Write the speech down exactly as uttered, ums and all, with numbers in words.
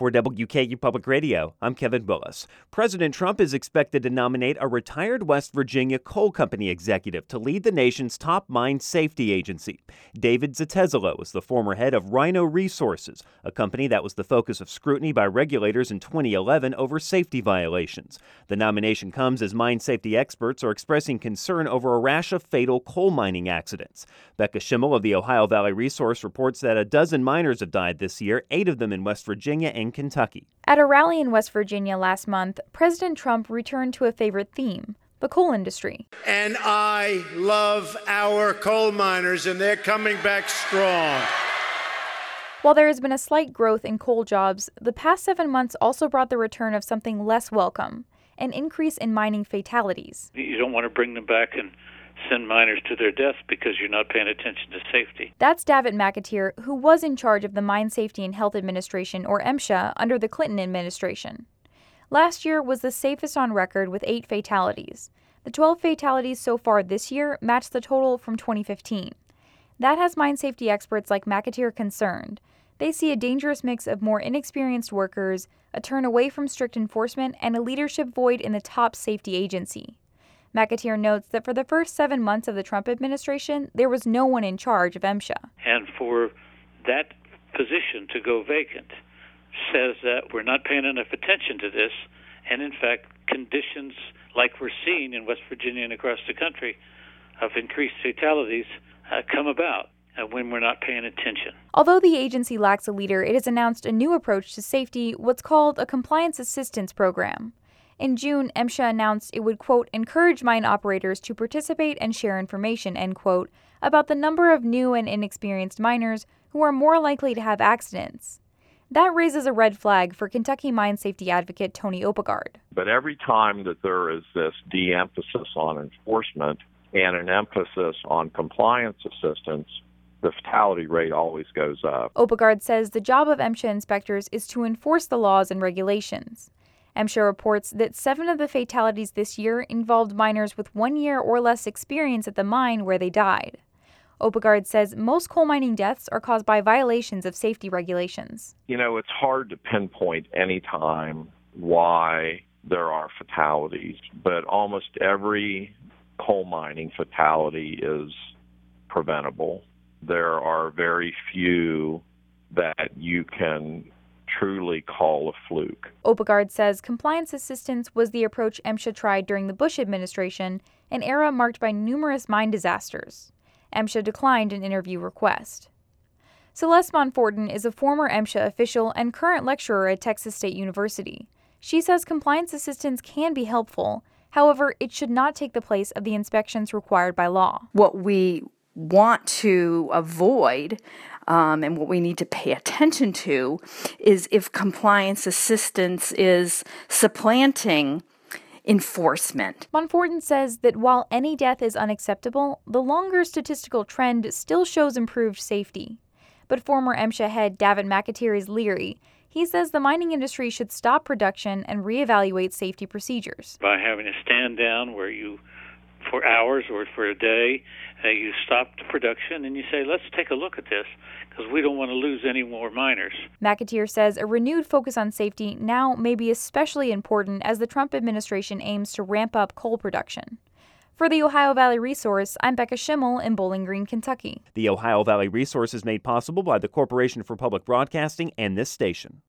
For W K U Public Radio, I'm Kevin Bullis. President Trump is expected to nominate a retired West Virginia coal company executive to lead the nation's top mine safety agency. David Zetezelo is the former head of Rhino Resources, a company that was the focus of scrutiny by regulators in twenty eleven over safety violations. The nomination comes as mine safety experts are expressing concern over a rash of fatal coal mining accidents. Becca Schimmel of the Ohio Valley Resource reports that a dozen miners have died this year, eight of them in West Virginia and Kentucky. At a rally in West Virginia last month, President Trump returned to a favorite theme, the coal industry. And I love our coal miners, and they're coming back strong. While there has been a slight growth in coal jobs, the past seven months also brought the return of something less welcome, an increase in mining fatalities. You don't want to bring them back and send miners to their deaths because you're not paying attention to safety. That's Davitt McAteer, who was in charge of the Mine Safety and Health Administration, or MSHA, under the Clinton administration. Last year was the safest on record with eight fatalities. The twelve fatalities so far this year match the total from twenty fifteen. That has mine safety experts like McAteer concerned. They see a dangerous mix of more inexperienced workers, a turn away from strict enforcement, and a leadership void in the top safety agency. McAteer notes that for the first seven months of the Trump administration, there was no one in charge of MSHA. And for that position to go vacant says that we're not paying enough attention to this, and in fact, conditions like we're seeing in West Virginia and across the country of increased fatalities uh, come about uh, when we're not paying attention. Although the agency lacks a leader, it has announced a new approach to safety, what's called a compliance assistance program. In June, MSHA announced it would, quote, encourage mine operators to participate and share information, end quote, about the number of new and inexperienced miners who are more likely to have accidents. That raises a red flag for Kentucky mine safety advocate Tony Oppegaard. But every time that there is this de-emphasis on enforcement and an emphasis on compliance assistance, the fatality rate always goes up. Oppegaard says the job of MSHA inspectors is to enforce the laws and regulations. MSHA reports that seven of the fatalities this year involved miners with one year or less experience at the mine where they died. Oppegaard says most coal mining deaths are caused by violations of safety regulations. You know, it's hard to pinpoint any time why there are fatalities, but almost every coal mining fatality is preventable. There are very few that you can truly call a fluke. Oppegaard says compliance assistance was the approach MSHA tried during the Bush administration, an era marked by numerous mine disasters. MSHA declined an interview request. Celeste Monforton is a former MSHA official and current lecturer at Texas State University. She says compliance assistance can be helpful. However, it should not take the place of the inspections required by law. What we want to avoid um, and what we need to pay attention to is if compliance assistance is supplanting enforcement. Monforton says that while any death is unacceptable, the longer statistical trend still shows improved safety. But former MSHA head Davitt McAteer is leery. He says the mining industry should stop production and reevaluate safety procedures. By having a stand down where you, for hours or for a day, uh, you stop the production and you say, let's take a look at this, because we don't want to lose any more miners. McAteer says a renewed focus on safety now may be especially important as the Trump administration aims to ramp up coal production. For the Ohio Valley Resource, I'm Becca Schimmel in Bowling Green, Kentucky. The Ohio Valley Resource is made possible by the Corporation for Public Broadcasting and this station.